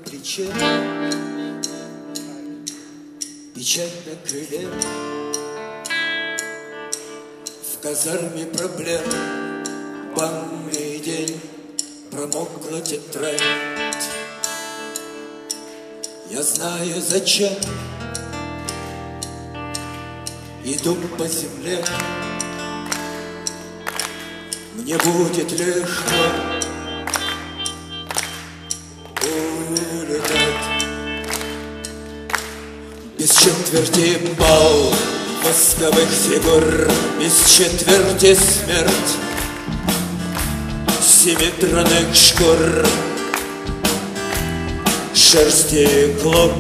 плече, печать на крыле. В казарме проблем, банный день, промокла тетрадь. Я знаю, зачем иду по земле. Мне будет легко улетать. Без четверти бал восковых фигур, без четверти смерть симметрных шкур, шерсти клок.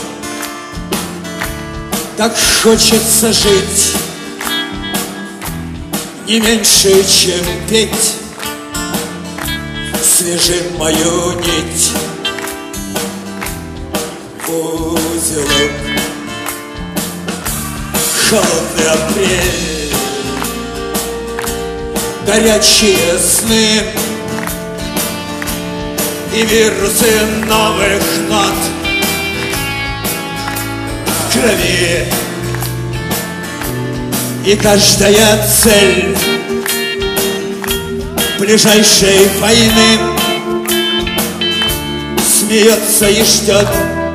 Так хочется жить не меньше, чем петь. Свяжи мою нить в узелок. Холодный апрель, горячие сны и вирусы новых нот в крови. И каждая цель ближайшей войны смеется и ждет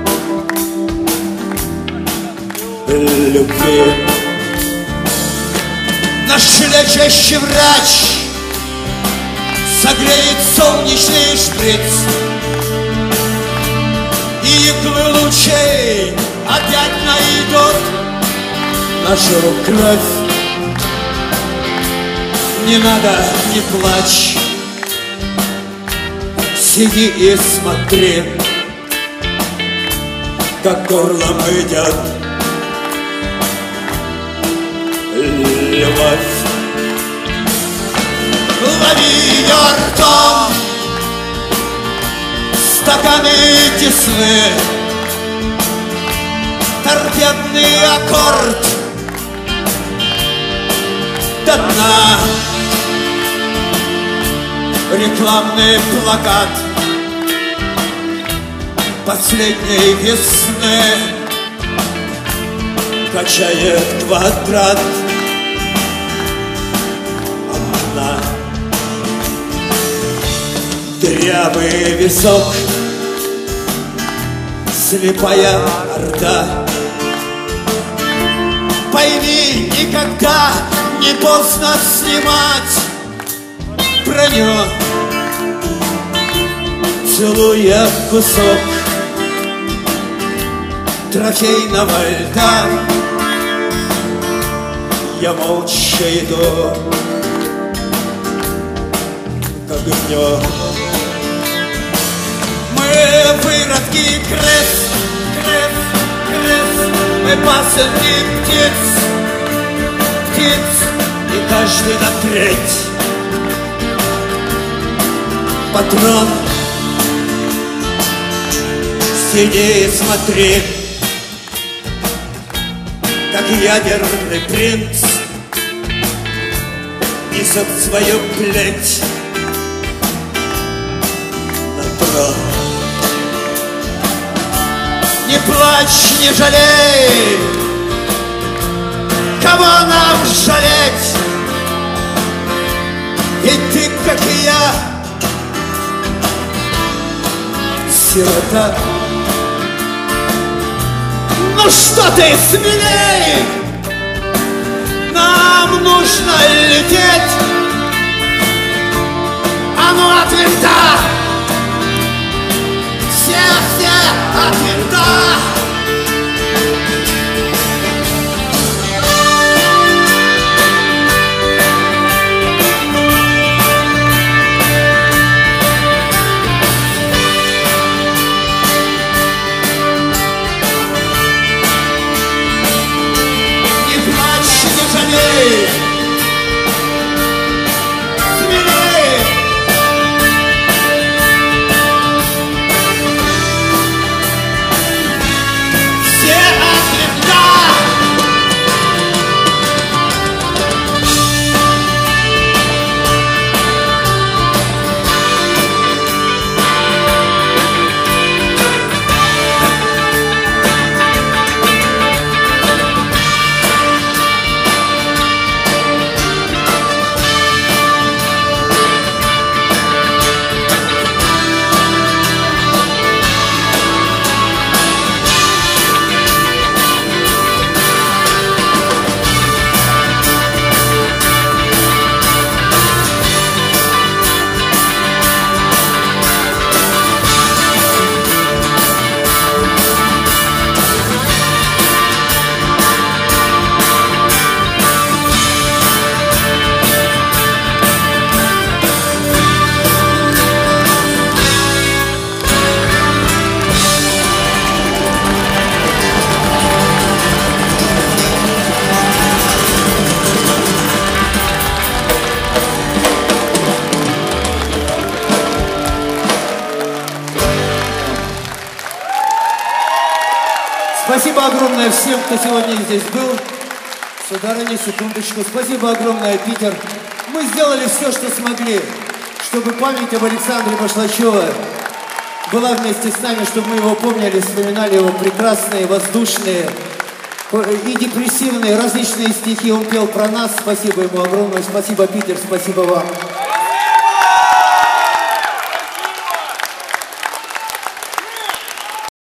любви. Наш лечащий врач согреет солнечный шприц, и иглы лучей опять найдут нашу кровь. Не надо, не плачь, сиди и смотри, как горлом идет любовь. Лови ее ртом стаканы тесны, торпедный аккорд до дна. Рекламный плакат последней весны качает квадрат. Одна дырявый висок, слепая орда. Пойми, никогда не поздно снимать броню, целуя кусок трофейного льда. Я молча иду к огню. Мы выродки крыс, крыс, крыс, мы пасынки птиц, птиц, и каждый на треть. Патрон, сиди и смотри, как ядерный принц несет свою плеть на трон. Не плачь, не жалей, кого нам жалеть? Ведь ты, как и я, сирота. Ну что ты, смелей, нам нужно лететь. А ну от винта, все от винта. Спасибо огромное всем, кто сегодня здесь был. Сударыня, секундочку. Спасибо огромное, Питер. Мы сделали все, что смогли, чтобы память об Александре Башлачеве была вместе с нами, чтобы мы его помнили, вспоминали его прекрасные, воздушные и депрессивные различные стихи. Он пел про нас. Спасибо ему огромное. Спасибо, Питер. Спасибо вам.